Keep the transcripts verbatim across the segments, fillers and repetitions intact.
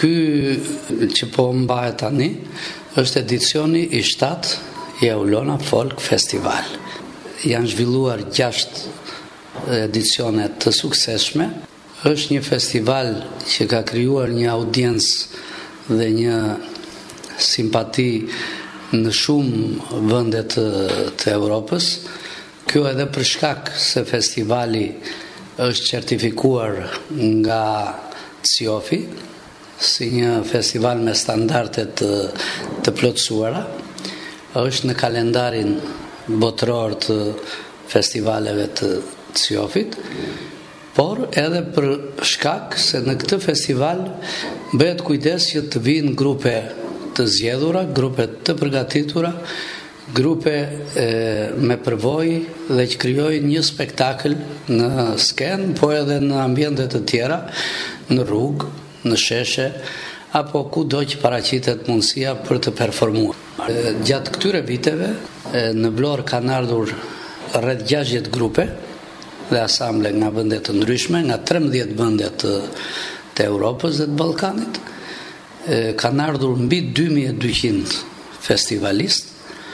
Ky që po mbahet tani është edicioni i shtatë i Aulona Folk Festival. Janë zhvilluar gjashtë edicione të suksesshme. Është një festival që ka krijuar një audiencë dhe një simpati në shumë vende të, të Europës. Kjo edhe për shkak se festivali është certifikuar nga C I O F I si një festival me standarde të, të plotësuara. Është në kalendarin botëror të festivaleve të C I O F I-t, por edhe për shkak se në këtë festival bëhet kujdes që të vinë grupe të zgjedhura, grupe të përgatitura, grupe e, me përvojë dhe që krijojnë një spektakël në skenë, po edhe në ambiente të tjera, në rrugë, në sheshe, apo kudo që paraqitet mundësia për të performuar. E, gjatë këtyre viteve, e, në Vlorë kanë ardhur rreth gjashtëdhjetë grupe dhe asamble nga vende të ndryshme, nga trembëdhjetë vende të, të Europës dhe të Ballkanit. E, kanë ardhur mbi dy mijë e dyqind festivalistë.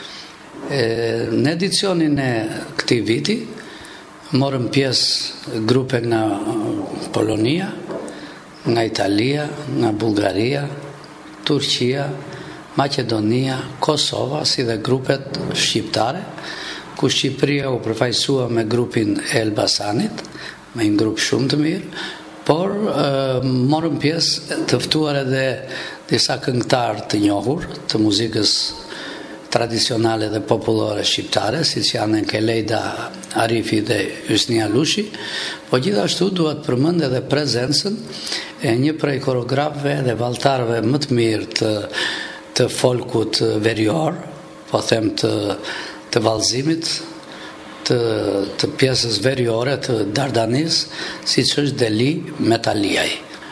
Në edicionin e këtij viti morën pjesë grupe nga Polonia, nga Italia, nga Bullgaria, Turqia, Maqedonia, Kosova, si dhe grupet shqiptare, ku Shqipëria u përfaqësua me grupin e Elbasanit, me një grup shumë të mirë, por e, morën pjesë të ftuar edhe disa këngëtarë të njohur të muzikës tradicionale dhe popullore shqiptare, si që janë Kelejda Arifi dhe Hysnia Lushi, po gjithashtu duhet përmend edhe prezencën e një prej koreografëve dhe valltarëve më të mirë të, të folkut verior, po them të, të vallëzimit, të, të pjesës veriore të Dardanis, siç është Deli Metaliaj.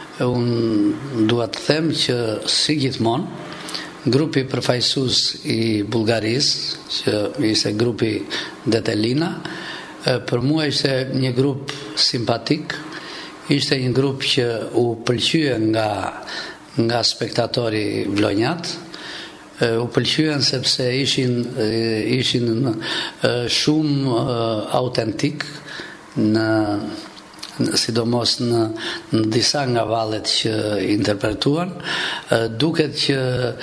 Unë duhet të them që si gjithmonë grupi përfaqësues i Bullgarisë, që ishte grupi Detelina, për mua ishte një grup simpatik, ishte një grup që u pëlqye nga, nga spektatori vlonjat, u pëlqyen sepse ishin, ishin shumë autentik në sidomos në, në disa nga vallet që interpretuan, duket që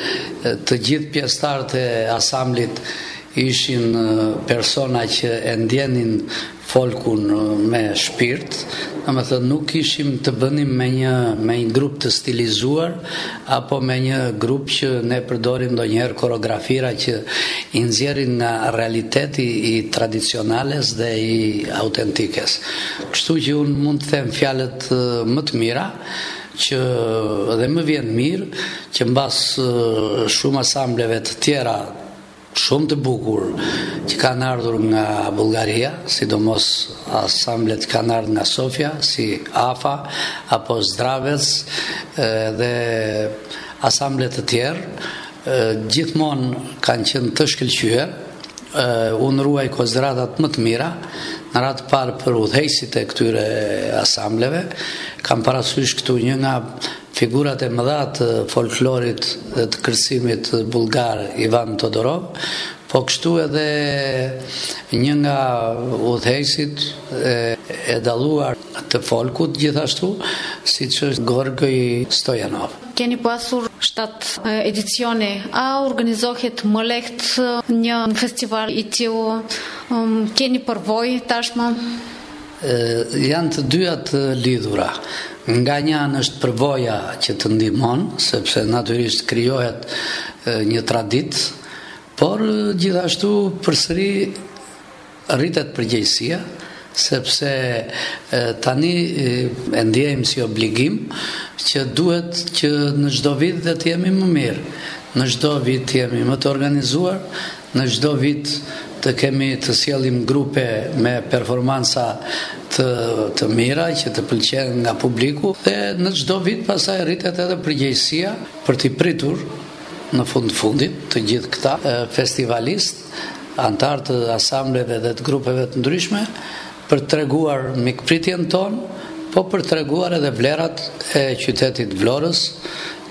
të gjithë pjesëtarët e asamblit ishin persona që e ndjenin folkun me shpirt, domethënë nuk ishim të bënim me një me një grup të stilizuar apo me një grup që ne përdorim ndonjëherë koreografira që i nxjerrin nga realiteti i tradicionales dhe i autentikes. Kështu që unë mund të them fjalët më të mira, që dhe më vjen mirë që mbas shumë asambleve të tjera shumë të bukur që kanë ardhur nga Bullgaria, sidomos asamblet kanë ardhur nga Sofia, si Afa apo Zdravec dhe asamblet të tjerë, gjithmonë kanë qenë të shkëlqyer. Unë ruaj konsideratat më të mira në radhë parë për udhëheqësit e këtyre asambleve. Kam parasysh këtu një nga figurat e mëdha të folklorit dhe të kërcimit bullgar, Ivan Todorov, po kështu edhe një nga udhëheqësit e, e dalluar të folkut gjithashtu, siç është Gorgoj Stojanov. Keni pasur shtatë edicione, a organizohet më lehtë një festival i tillë? Um, keni përvojë tashmë? E, janë të dyja të lidhura. Nga një anë është përvoja që të ndihmon, sepse natyrisht krijohet një traditë, por gjithashtu përsëri rritet përgjegjësia, sepse tani e ndjejmë si obligim që duhet që në çdo vit dhe të jemi më mirë, në çdo vit të jemi më të organizuar, në çdo vit të kemi të sjellim grupe me performanca të, të mira që të pëlqejnë nga publiku dhe në çdo vit pastaj rritet edhe përgjegjësia për t'i pritur në fund fundit të gjithë këta festivalistë, antarë të asambleve dhe të grupeve të ndryshme për të treguar mikpritjen tonë, po për të treguar edhe vlerat e qytetit Vlorës,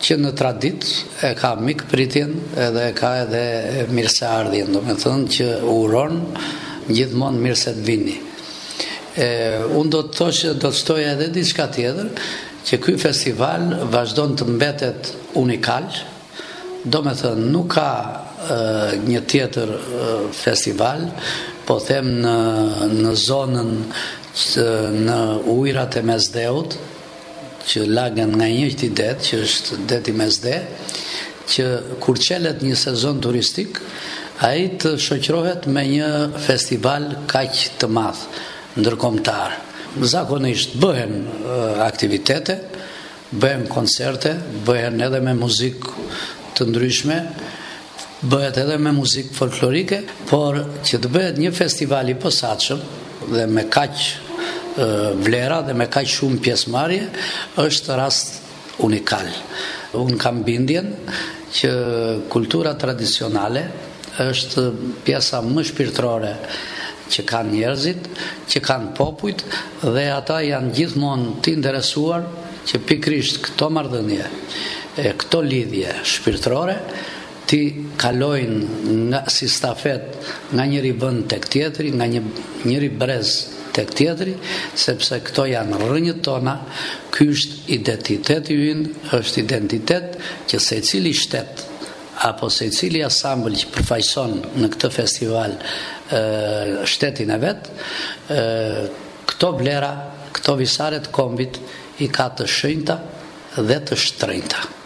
që në tradit e ka mik pritjen edhe e ka edhe mirëseardhjen, do me thënë që uron gjithmonë mirë se të vini. E, unë do të thoshë, do të shtoja edhe diçka tjetër, që ky festival vazhdon të mbetet unikal, do me thënë nuk ka e, një tjetër e, festival, po them në, në zonën që, në ujrat e Mesdeut, që lagen nga njëjti det, që është deti Mesde, që kur qelet një sezon turistik, ai të shoqërohet me një festival kaq të madh, ndërkombëtar. Zakonisht bëhen uh, aktivitete, bëhen koncerte, bëhen edhe me muzikë të ndryshme, bëhet edhe me muzikë folklorike, por që të bëhet një festival i posaçëm dhe me kaq vlera dhe me kaq shumë pjesëmarrje, është rast unikal. Unë kam bindjen që kultura tradicionale është pjesa më shpirtërore që kanë njerëzit, që kanë popujt, dhe ata janë gjithmonë të interesuar që pikrisht këto marrëdhënie, këto lidhje shpirtërore ti kalojnë nga, si stafet nga njëri vend tek tjetri, nga një, njëri brez tek tjetri, sepse këto janë rrënjët tona, ky është identiteti ynë, është identitet që secili shtet apo secili asambël që përfaqëson në këtë festival e, shtetin e vet, e, këto vlera, këto visare të kombit i ka të shenjta dhe të shtrenjta.